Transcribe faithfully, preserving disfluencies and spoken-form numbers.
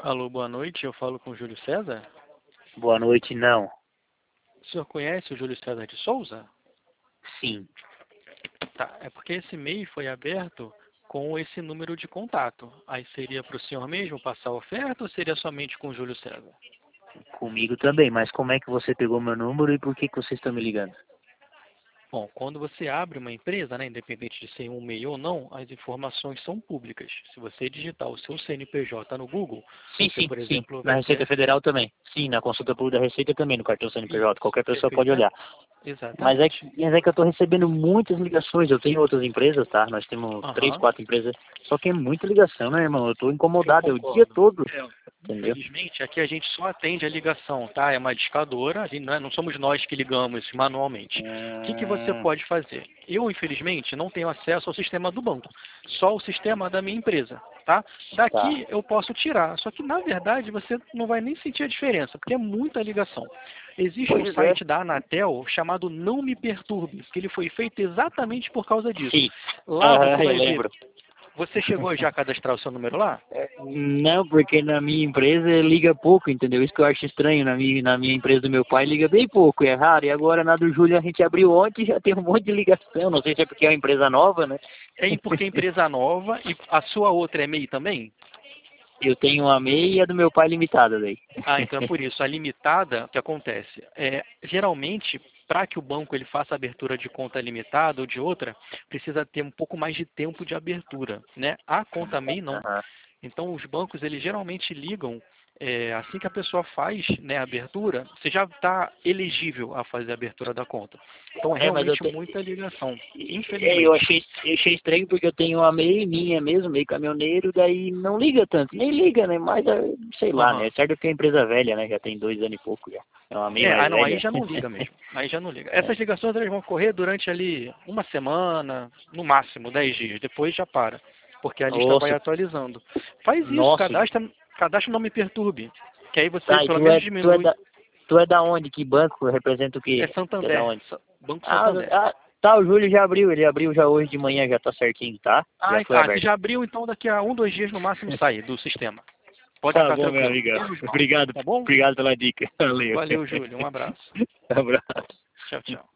Alô, boa noite. Eu falo com o Júlio César. Boa noite, não. O senhor conhece o Júlio César de Souza? Sim. Tá, é porque esse e-mail foi aberto com esse número de contato. Aí seria para o senhor mesmo passar a oferta ou seria somente com o Júlio César? Comigo também, mas como é que você pegou meu número e por que, que vocês estão me ligando? Bom, quando você abre uma empresa, né, independente de ser um e-mail ou não, as informações são públicas. Se você digitar o seu C N P J no Google, Sim, você, sim, por sim. exemplo, Na vai Receita ter... Federal também. Sim, na consulta pública da Receita também, no cartão C N P J. Isso, Qualquer pessoa pode perfeita... olhar. Mas é, Exatamente. que, mas é que eu estou recebendo muitas ligações. Eu tenho outras empresas, tá? Nós temos três, Aham, quatro empresas. Só que é muita ligação, né, irmão? Eu estou eu incomodado. É o dia concordo. todo. É, Entendeu? infelizmente, aqui a gente só atende a ligação, tá? É uma discadora, a gente não, é- não somos nós que ligamos manualmente. O que, que você Hum, pode fazer? Eu, infelizmente, não tenho acesso ao sistema do banco, só o sistema da minha empresa, tá? tá. Daqui eu posso tirar, só que na verdade você não vai nem sentir a diferença, porque é muita ligação. Existe um Pois é. site da Anatel chamado Não Me Perturbe, que ele foi feito exatamente por causa disso. Sim. Lá Aham, você eu vai ver, lembro. você chegou já a cadastrar o seu número lá? Não, porque na minha empresa liga pouco, entendeu? Isso que eu acho estranho. Na minha, na minha empresa do meu pai liga bem pouco, é raro. E agora na do Júlio a gente abriu ontem e já tem um monte de ligação. Não sei se é porque é uma empresa nova, né? É porque é empresa nova e a sua outra é MEI também? Eu tenho uma MEI e a do meu pai limitada daí. Ah, então é por isso. A limitada, o que acontece? É, geralmente, para que o banco ele faça a abertura de conta limitada ou de outra, precisa ter um pouco mais de tempo de abertura, né? A conta MEI não. Aham. Então, os bancos, eles geralmente ligam, é, assim que a pessoa faz, né, a abertura, você já está elegível a fazer a abertura da conta. Então, é É, mas eu, realmente te... muita ligação, é, eu infelizmente. achei, eu achei estranho porque eu tenho uma MEI minha mesmo, meio caminhoneiro, daí não liga tanto. Nem liga, né? Mas, eh, sei lá, né? Aham. É certo que é empresa velha, né? Já tem dois anos e pouco já. É uma MEI É, ah mais não, aí velha. já não liga mesmo. Aí já não liga. É. Essas ligações elas vão correr durante ali uma semana, no máximo dez dias. Depois já para, porque a lista vai Nossa, atualizando. Faz isso, nossa. cadastra, cadastra Não Me Perturbe, que aí você Tá, e pelo tu é, menos tu é diminui. da, tu é da onde? Que banco? Representa o É quê? Tu é da Santander, onde? Sa- Banco Ah, Santander. ah, tá, o Júlio já abriu, ele abriu já hoje de manhã, já tá certinho, tá? Ah, Já ent- foi ah, se aberto. já abriu, então daqui a um, dois dias no máximo sai do sistema. Pode Tá ficar bom, meu tranquilo. amigo. Beleza, João? Obrigado, Tá bom? obrigado pela dica. Valeu. Valeu, Júlio. Um abraço. Abraço. Tchau, tchau.